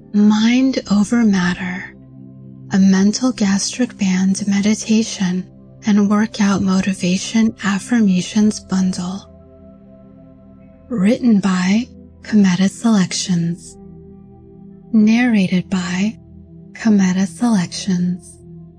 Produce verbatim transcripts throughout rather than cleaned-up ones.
Mind Over Matter, a mental gastric band meditation and workout motivation affirmations bundle. Written by Cometa Selections. Narrated by Cometa Selections.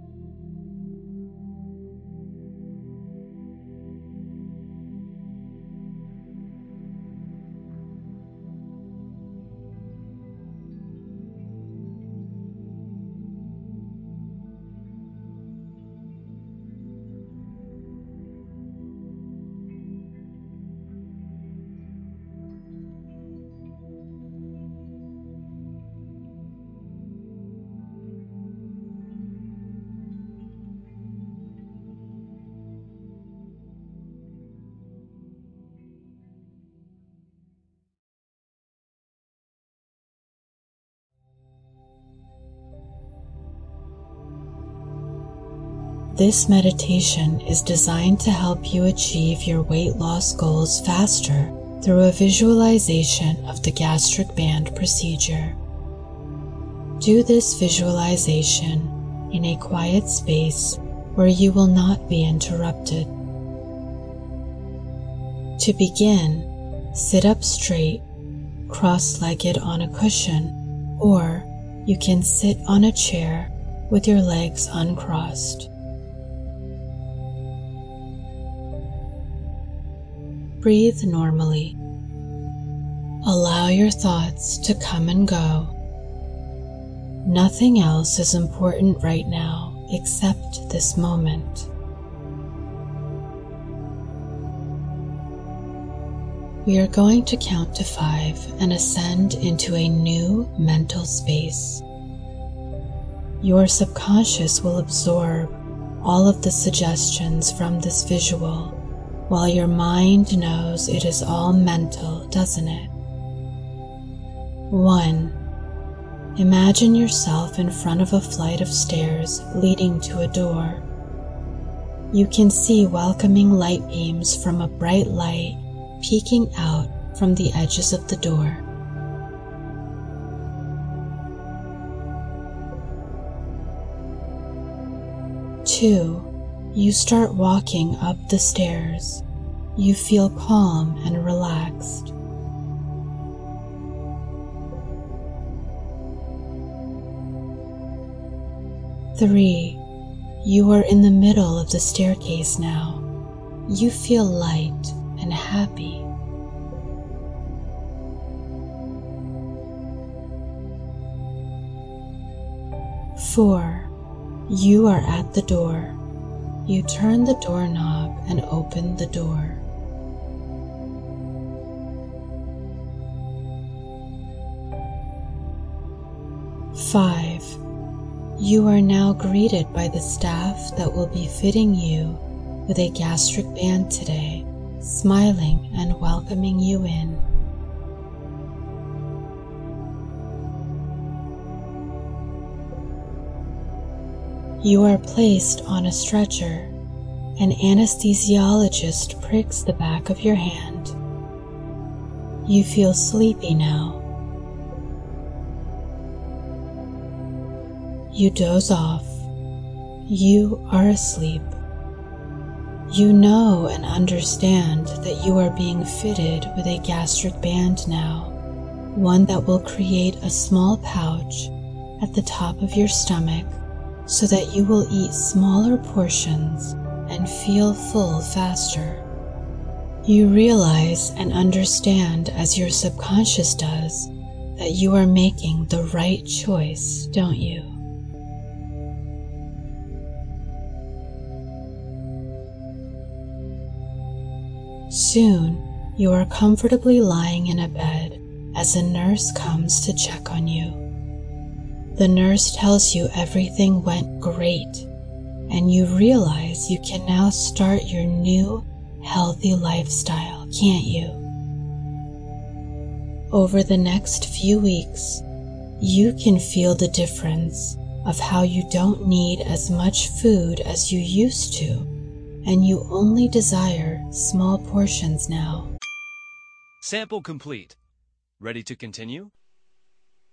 This meditation is designed to help you achieve your weight loss goals faster through a visualization of the gastric band procedure. Do this visualization in a quiet space where you will not be interrupted. To begin, sit up straight, cross-legged on a cushion, or you can sit on a chair with your legs uncrossed. Breathe normally. Allow your thoughts to come and go. Nothing else is important right now except this moment. We are going to count to five and ascend into a new mental space. Your subconscious will absorb all of the suggestions from this visual, while your mind knows it is all mental, doesn't it? One. Imagine yourself in front of a flight of stairs leading to a door. You can see welcoming light beams from a bright light peeking out from the edges of the door. Two. You start walking up the stairs. You feel calm and relaxed. Three. You are in the middle of the staircase now. You feel light and happy. Four. You are at the door. You turn the doorknob and open the door. Five. You are now greeted by the staff that will be fitting you with a gastric band today, smiling and welcoming you in. You are placed on a stretcher. An anesthesiologist pricks the back of your hand. You feel sleepy now. You doze off. You are asleep. You know and understand that you are being fitted with a gastric band now, one that will create a small pouch at the top of your stomach so that you will eat smaller portions and feel full faster. You realize and understand, as your subconscious does, that you are making the right choice, don't you? Soon, you are comfortably lying in a bed as a nurse comes to check on you. The nurse tells you everything went great, and you realize you can now start your new, healthy lifestyle, can't you? Over the next few weeks, you can feel the difference of how you don't need as much food as you used to, and you only desire small portions now. Sample complete. Ready to continue?